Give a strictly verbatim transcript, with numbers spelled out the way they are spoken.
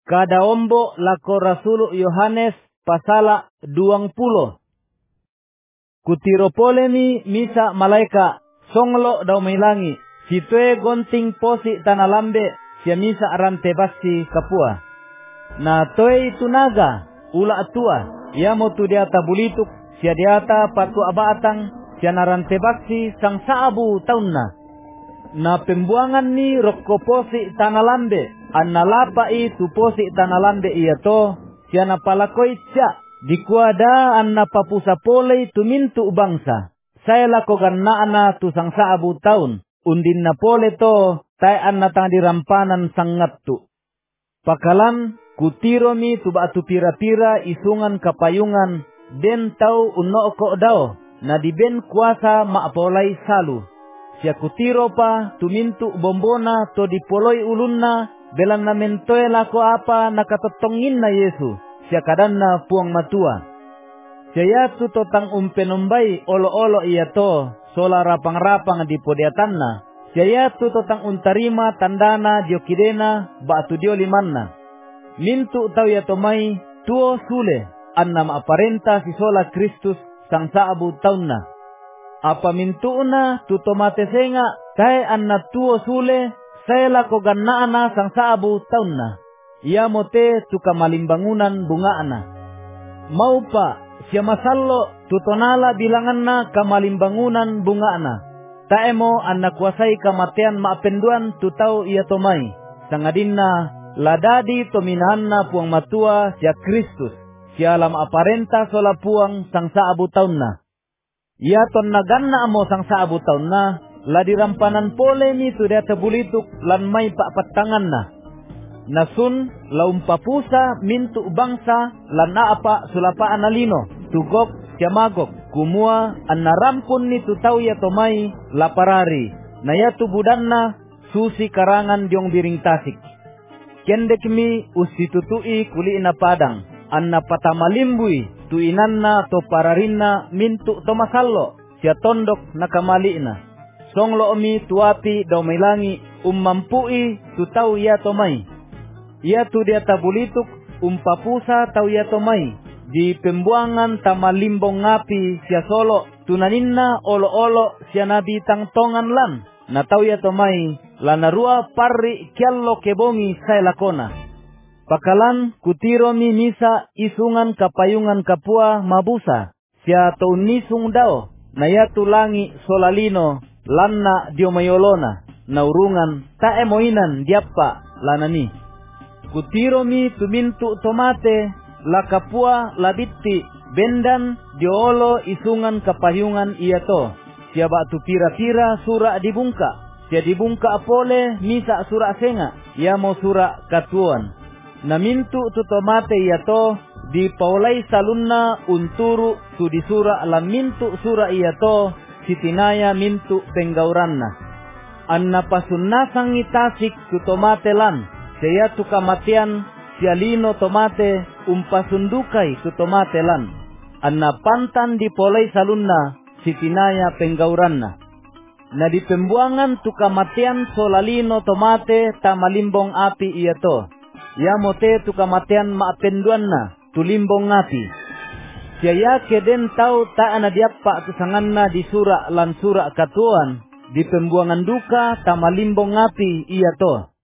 Kadaombo lako Rasul Yohanes pasala duang puluh. Kutiro pole mi misa malaika songlo daw mailangi. Sitwe gonting posi tanalambe siya misa arante basti kapua. Na toy tunaga ula atua. Yamo tu diata bulituk siya diata patu abatang siya narante basti sang saabu taun na. Na pembuangan ni rokko posi tanalambe. An nalapai tu posi tanalambe iya to siya napalakoy siya. Dikuada an napapusa polei tu mintu bangsa. Saya lakogan na ana tu sang saabu taun. Undin na pole to tay an natang dirampanan sangat tu. Pakalan kutiro mi tu batu pira-pira isungan kapayungan. Den tau unno ko daw na diben kuasa maapolay salu. Siya kutiro pa tumintu bombona to dipoloy ulunna belang na mentoy lako apa nakatotongin na Yesu. Siya kadanna puang matua. Siya tu totang umpenombay olo-olo iya to sola rapang-rapang di podiatanna. Siya tu totang untarima tandana diokidena batu dio limanna. Mintu tau ya tomai tuo sule anna maaparenta si sola Kristus sang saabu taunna. Apa mintuuna tu tomate senga tay anna tuo sule saya lako gannaana sang saabu taunna. Ia mote tu kamalimbangunan bungaana. Mau pa siya masallo tu tonala bilanganna kamalimbangunan bungaana. Taemo anna kuasai kamatean maapenduan tu tau ia tomai. Sangadinna ladadi tominahanna puang matua siya Kristus. Siya lam aparenta sola puang sang saabu taunna. Ia ton naganna amo sang saabu taunna. Ladirampanan pole ni tu dia tebulituk lan may papatanganna. Nasun laumpapusa mintu bangsa lan naapa sulapaan alino. Tugok siamagok kumua an narampun ni tu tau ya tomai laparari. Naya tu budanna susi karangan diong biring tasik. Kendek mi usitutui kuli ina padang. An napatamalimbui tu inanna to pararinna mintu tomasallo. Sia tondok nakamaliina. Songlo mi tuapi daw mailangi ummampui tu tau ya tomai. Ia tu dia tabulituk umpapusa tau ya tomai. Di pembuangan tamalimbong ngapi sia solo tunaninna olo-olo sia nabi tangtongan lan. Na tau ya tomai lanarua parri kiallo kebongi saya lakona. Pakalan kutiro mi misa isungan kapayungan kapua mabusa. Sia tau nisung dao na ya tulangi solalino lanna diomayolona. Naurungan taemoinan diapa lanani. Kutiro mi tumintu tomate la kapua labitti bendan diolo isungan kapayungan iya to. Siya batu pira-pira sura dibungka. Siya dibungka apole misa sura senga. Ia mo sura katuan. Namintu tu tomate iya to di paulay salunna unturu tu di sura lamintu sura iya to sitinaya mintu penggauranna. Anna pasunnasang itasik tu tomate lan. Saya tu kamatian sialino tomate umpasundukai tu tomate lan. Anna pantan di polai salunna sitinaya penggauranna. Na di pembuangan tu kamatian solalino tomate tamalimbong api iya to. Ya mote tu kamatian maapenduanna tulimbong api. Siya keden tau ta ana diapa tu sanganna di sura lan sura katuan. Di pembuangan duka tamalimbong api iya to.